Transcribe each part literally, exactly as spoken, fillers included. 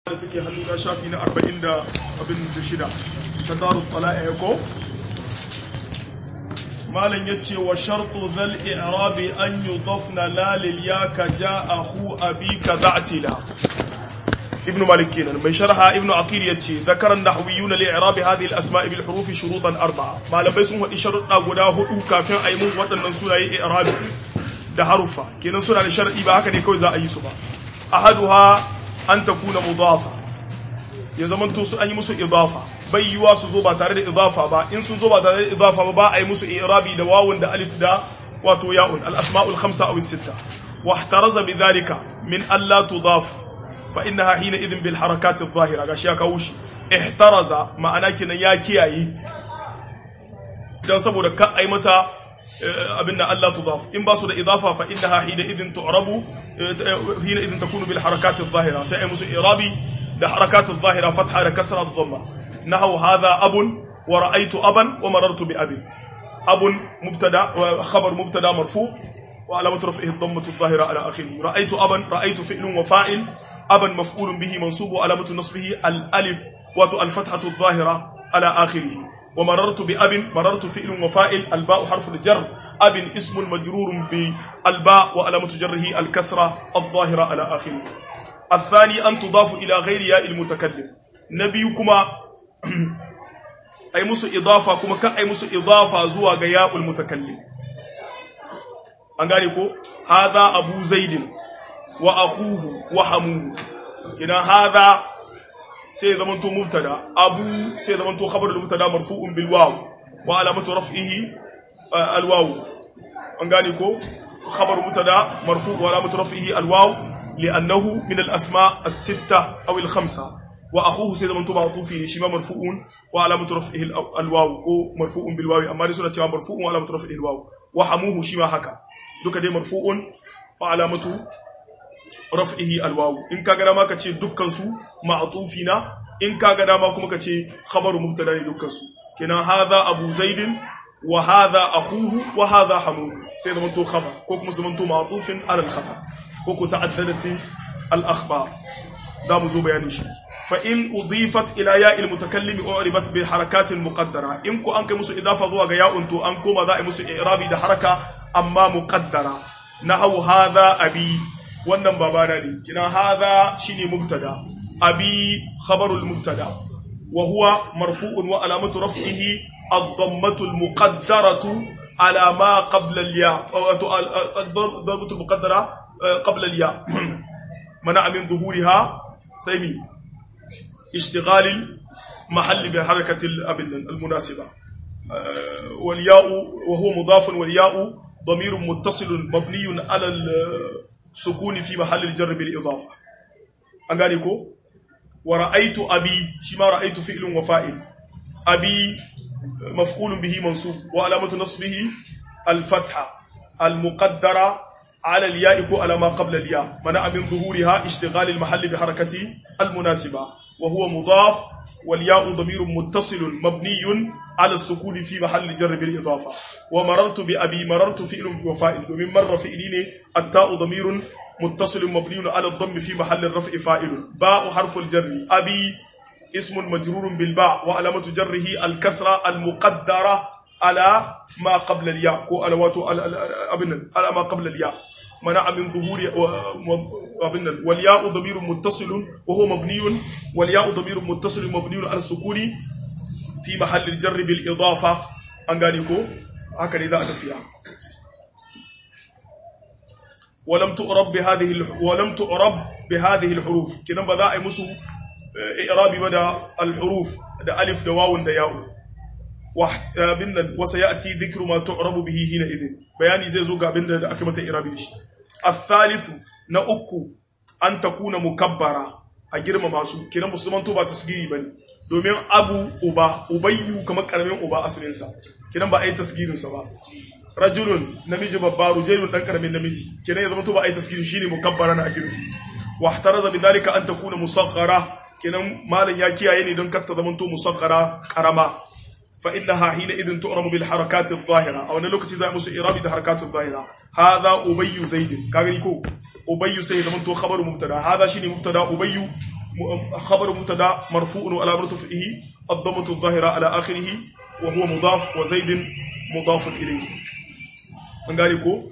da take hannu na shafi na arba'in da abin da shida ta daru tala'a ko malan yace wa shartu dhal i'rabi an yudafna la lil yaka ja'ahu abika da'tila ibn malik kenan mai sharha ibn aqil yace zakaran nahwiyuna li i'rabi hadhihi al asma' bil huruf shurutan arba'a malamai sun wadi sharuɗa guda hudu kafin ayi mun waɗannan sunaye i'rabi da harufa kenan suna da sharadi ba haka ne kawai za a yi su ba ahaduha an takuna mudafa ya zamanto su an yi musu idafa bai yiwa su zo ba tare da idafa ba in sun zo ba tare da idafa ba ba a yi musu i'rabi da wawun da alif da wato ya'un al asma'ul khamsa aw sitta wa ihtaraza bidhalika min alla tudaf fa innaha hina idhin bil harakat adh-dhahira gashi ya kawo shi ihtaraza ma'ana kinan ya kiyaye dan saboda ka ai mata abinda Allah tudaf in ba su da idafa fa innaha hina idhin tu'rabu hina idhin takunu bil harakat adh-dhahira sai ai musu i'rabi da harakat adh-dhahira fatha da kasra ad-dhamma nahu hadha abun wa ra'aytu aban wa marartu bi abin abun mubtada wa khabar mubtada marfu wa alamat raf'ihi ad-dhammatu adh-dhahira ala akhirih ra'aytu aban ra'aytu fi'lun wa fa'il aban maf'ulun bihi mansub wa alamatu nasbihi al-alif wa al-fathatu adh-dhahira ala akhirih ومررت بأب مررت فعل وفائل الباء حرف الجر أب اسم مجرور بالباء وعلامة جره الكسرة الظاهرة على آخره الثاني أن تضاف إلى غير ياء المتكلم نبيكما أي مس إضافة كما كان أي مس إضافة زوا ياء المتكلم أنغانيكو هذا أبو زيد وأخوه وحموه كنا هذا sai zamanto mubtada abu sai zamanto khabar al-mubtada marfu'un bil waw wa alamatu raf'ihi al-waw an gane ko khabar mubtada marfu' wa alamatu raf'ihi al-waw li'annahu min al-asma' as-sitta aw al-khamsa wa akhuhu sai zamanto ma'tufi shi ma marfu'un wa alamatu raf'ihi al-waw ko marfu'un bil waw amma suna cewa marfu'un wa alamatu raf'ihi al-waw wa hamuhu shi ma haka duka dai marfu'un wa alamatu raf'ihi alwawu in kaga dama kace dukkan su ma'tufina in kaga dama kuma kace khabaru mubtada ne dukkan su kenan hadha abu zaid wa hadha akhuhu wa hadha hamuhu sai da manto khabar ko kuma su manto ma'tufin ala al-khabar ko ko ta'addadat al-akhbar da mu zo bayani shi fa in udifat ila ya'il mutakallim uribat bi harakatin muqaddara in ku an kai musu idafa zuwa ga ya'un to an koma za a yi musu i'rabi da haraka amma muqaddara nahu hadha abi wannan babana ne kina hadha shine mubtada abi khabarul mubtada wa huwa marfu'un wa alamatu raf'ihi ad-dammatu al-muqaddaratu ala ma qabla al-ya ad-dammatu al-muqaddara qabla al-ya mana min dhuhuriha saymi ishtighal al-mahall bi harakati al-munasiba wal ya'u wa huwa mudaf wal ya'u ضمير متصل مبني على سكون في محل الجر بالإضافة أنغانيكو ورأيت أبي شما رأيت فعل وفائل أبي مفعول به منصوب وعلامة نصبه الفتحة المقدرة على الياء على ما قبل الياء منع من ظهورها اشتغال المحل بحركة المناسبة وهو مضاف والياء ضمير متصل مبني على السكون في محل الجر بالإضافة ومررت بأبي مررت فعل وفائل ومن مر فعلين التاء ضمير متصل مبني على الضم في محل الرفع فاعل باء حرف الجر أبي اسم مجرور بالباء وعلامة جره الكسرة المقدرة على ما قبل الياء على ما قبل الياء منع من ظهور والياء ضمير متصل وهو مبني والياء ضمير متصل مبني على السكون في محل الجر بالإضافة أنغانيكو هكذا إذا أتفيها ولم تؤرب بهذه الح... ولم تؤرب بهذه الحروف كنا بدا مسو إعرابي بدا الحروف دا ألف دا واو دا ياء وبن وسيأتي ذكر ما تعرب به هنا إذن بياني زي زوغا بن دا أكمة إعرابي دش الثالث نأكو أن تكون مكبرة أجرم ماسو كنا مسلمان توبا تسجيري بني domin abu uba ubayyu kamar karamin uba asalinsa kinan ba ai tasgirin sa ba rajulun namiji babba rujailun dan karamin namiji kinan ya zama to ba ai tasgirin shine mukabbara na ajrufi wa ihtaraza bidalika an takuna musaghara kinan malan ya kiyaye ne don kar ta zama to musaghara karama fa innaha hina idin tu'rabu bil harakat adh-dhahira aw na lokaci za musu irabi da harakat adh-dhahira hadha ubayyu zaid kaga ni ko ubayyu sai zama to khabaru mubtada hadha shine mubtada ubayyu خبر مبتدا مرفوع وعلى رفعه الضمة الظاهرة على آخره وهو مضاف وزيد مضاف إليه أنقالكو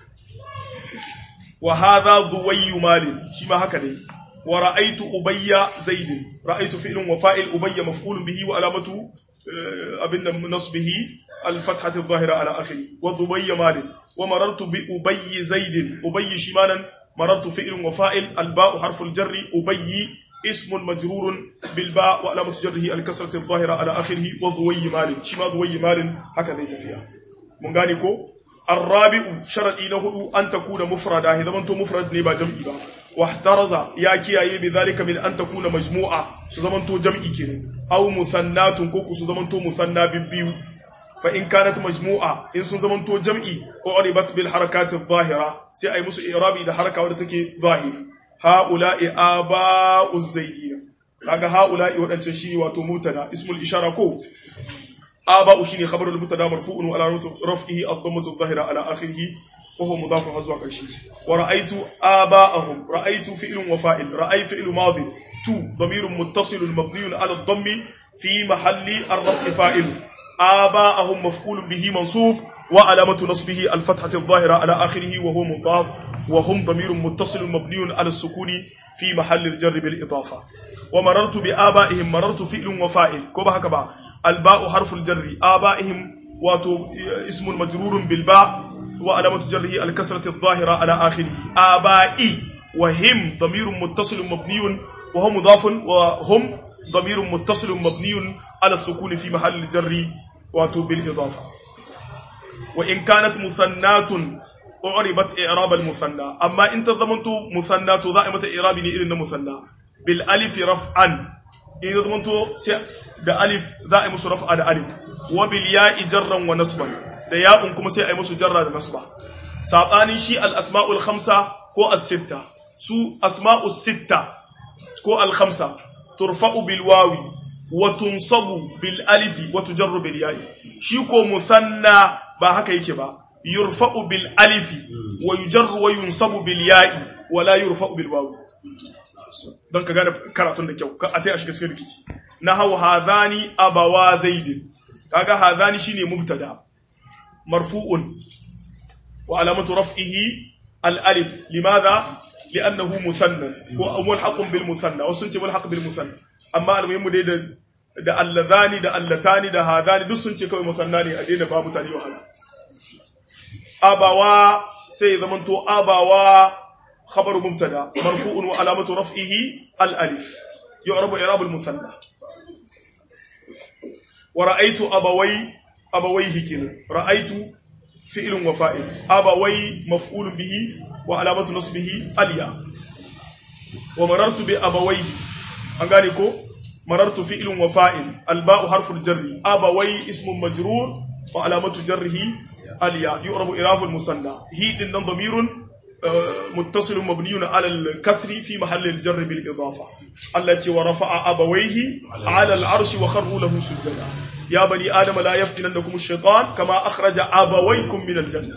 وهذا ذوي مال شما هكذا ورأيت أبي زيد رأيت فعل وفاعل أبي مفعول به وعلامته أبن نصبه الفتحة الظاهرة على آخره وذوي مال ومررت بأبي زيد أبي شمالا مررت فعل وفاعل الباء حرف الجر أبي اسم مجرور بالباء وعلامة جره الكسرة الظاهرة على آخره وذوي مال شما ذوي مال هكذا تفيها من غانيكو الرابع شرط له أن تكون مفردا إذا ما أنت مفرد نبا جمعي با واحترز يا كياي بذلك من أن تكون مجموعة سزمان تو جمعي كين أو مثنات كوكو سزمان تو مثنى ببيو فإن كانت مجموعة إن سزمان تو جمعي أعربت بالحركات الظاهرة سي أي مسو إعرابي إذا حركة ودتكي ظاهري هؤلاء آباء الزيدين kaga هؤلاء wadancan shine wato mutada ismul ishara ko آباء شيني خبر المبتدا مرفوع وعلى رفعه الضمة الظاهرة على آخره وهو مضاف حذف قرشي ورأيت آباءهم رأيت فعل وفاعل رأي فعل ماض تو ضمير متصل مبني على الضم في محل الرفع فاعل آباءهم مفعول به منصوب وعلامة نصبه الفتحة الظاهرة على آخره وهو مضاف وهم ضمير متصل مبني على السكون في محل الجر بالإضافة ومررت بآبائهم مررت فعل وفاعل كوبا هكذا الباء حرف الجر آبائهم واتو اسم مجرور بالباء وعلامة جره الكسرة الظاهرة على آخره آبائي وهم ضمير متصل مبني وهو مضاف وهم ضمير متصل مبني على السكون في محل الجر واتو بالإضافة وإن كانت مثنات أعربت إعراب المثنى أما إن ضمنت مثنات ضائمة إعرابني إلى مثنى بالألف رفعا إن ضمنت da alif za a yi musu raf'a da alif wa bil ya'i jarran wa nasban da ya'un kuma sai a yi musu jarra da nasba sabanin shi al asma'ul khamsa ko as sitta su asma'us sitta ko al khamsa turfa'u bil wawi wa tunsabu bil alif wa tujarru bil ya'i shi ko musanna ba haka yake ba yurfa'u bil alif wa yujarru wa yunsabu bil ya'i wa la yurfa'u bil wawi don ka gane karatun da kyau ka a tai a shiga cikin rikici نحو هذان أبوا زيد كاغا هذان شيني مبتدا مرفوع وعلامة رفعه الألف لماذا؟ لأنه مثنى هو ملحق بالمثنى وسنتي ملحق بالمثنى أما المهم دي da allazani da allatani da hadani duk sun ce kawai musanna ne a daina babu tani wahala abawa sai zamanto abawa khabaru mubtada marfu'un wa alamatu raf'ihi al alif yu'rabu i'rab al musanna ورأيت أبوي أبويه كنا رأيت فعل وفاعل أبوي مفعول به وعلامة نصبه الياء ومررت بأبويه أنغانيكو مررت فعل وفاعل الباء حرف الجر أبوي اسم مجرور وعلامة جره الياء يعرب إعراب المثنى هي إن ضمير متصل مبني على الكسر في محل الجر بالإضافة التي ورفع أبويه على العرش وخروا له سجدا يا بني آدم لا يفتننكم الشيطان كما أخرج أبويكم من الجنة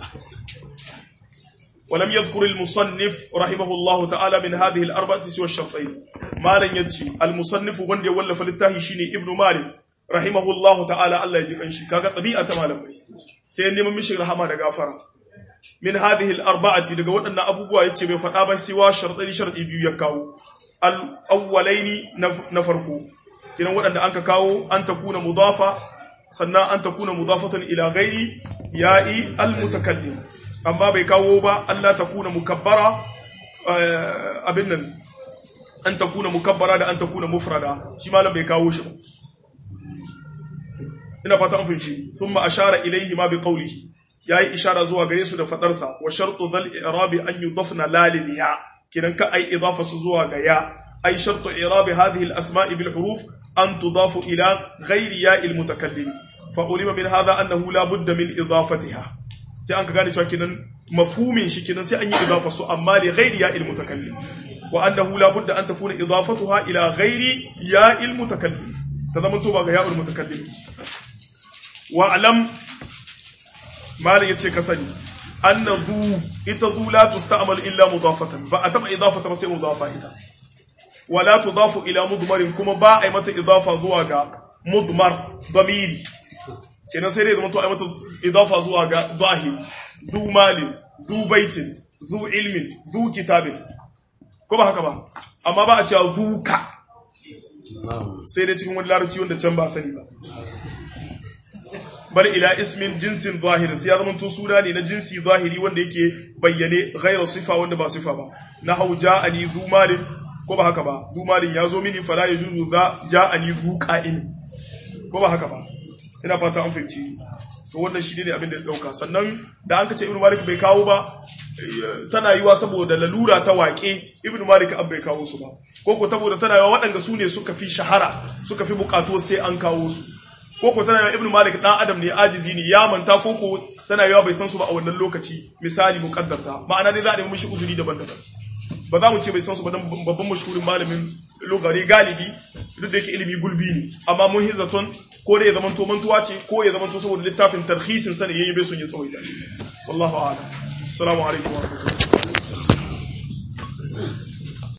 ولم يذكر المصنف رحمه الله تعالى من هذه الأربعة سوى الشرطين ما لن يجي المصنف وندي ولا فلتاه شيني ابن مالك رحمه الله تعالى الله يجيك أنشي كاغا طبيعة مالك سيني من مشي رحمة غافرة من هذه الأربعة لقد أن أبوه يتبع فنابا سوى شرطين شرط إبيو يكاو الأولين نفرقو كنا نقول أن أنك كاو أن تكون مضافة سنة أن تكون مضافة إلى غير ياء المتكلم أما بكاو با أن لا تكون مكبرة أبنن أن تكون مكبرة أن تكون مفردة شمالا بكاو شبا إنا فتنفن شيء ثم أشار إليه ما بقوله yayi ishara zuwa gare su da fadarsa wa shartu dhal i'rabi an yudafna la lil ya kidan ka ai idafa su zuwa ga ya ai shartu i'rabi hadhihi al asma'i bil huruf an tudafu ila ghayri ya al mutakallim fa ulima min hadha annahu la budda min idafatiha sai an ka gane cewa kidan mafhumin shi kidan sai an yi idafa su amma li ghayri ya al mutakallim wa annahu la budda an takuna idafatuha ila ghayri ya al mutakallim kaza to ba ga ya al mutakallim wa alam malin yace ka sani anna zu ita zu la tusta'mal illa mudafatan ba a taba idafata ba sai mudafa ita wala tudafu ila mudmarin kuma ba ai mata idafa zuwa ga mudmar damiri kenan sai dai zama to ai mata idafa zuwa ga zahiri zu malin zu baitin zu ilmin zu kitabin ko ba haka ba amma ba a cewa zuka sai dai cikin wani larabci wanda can ba sani ba bal ila ismin jinsin zahiri sai ya zama to suna ne na jinsi zahiri wanda yake bayyane ghayra sifa wanda ba sifa ba na hau ja'ani zu malin ko ba haka ba zu malin ya zo mini fala yajuzu za ja'ani zu qa'in ko ba haka ba ina fata an fahimci to wannan shi ne abin da ya dauka sannan da an kace ibnu malik bai kawo ba tana yiwa saboda lalura ta waƙe ibnu malik an bai kawo su ba ko ko saboda tana yiwa waɗanda su ne suka fi shahara suka fi bukatu sai an kawo su ko ko tana yiwa ibnu malik dan adam ne ajizi ne ya manta ko ko tana yiwa bai san su ba a wannan lokaci misali muqaddarta ma'ana dai za a nemi mishi uzuri daban-daban ba za mu ce bai san su ba dan babban mashhurin malamin lugari galibi duk da yake ilimi gulbi ne amma mun hizaton ko da ya zama to mantuwa ce ko ya zama to saboda littafin tarhisin sa ne yayi bai son ya tsawaita wallahu a'lam assalamu alaikum wa rahmatullahi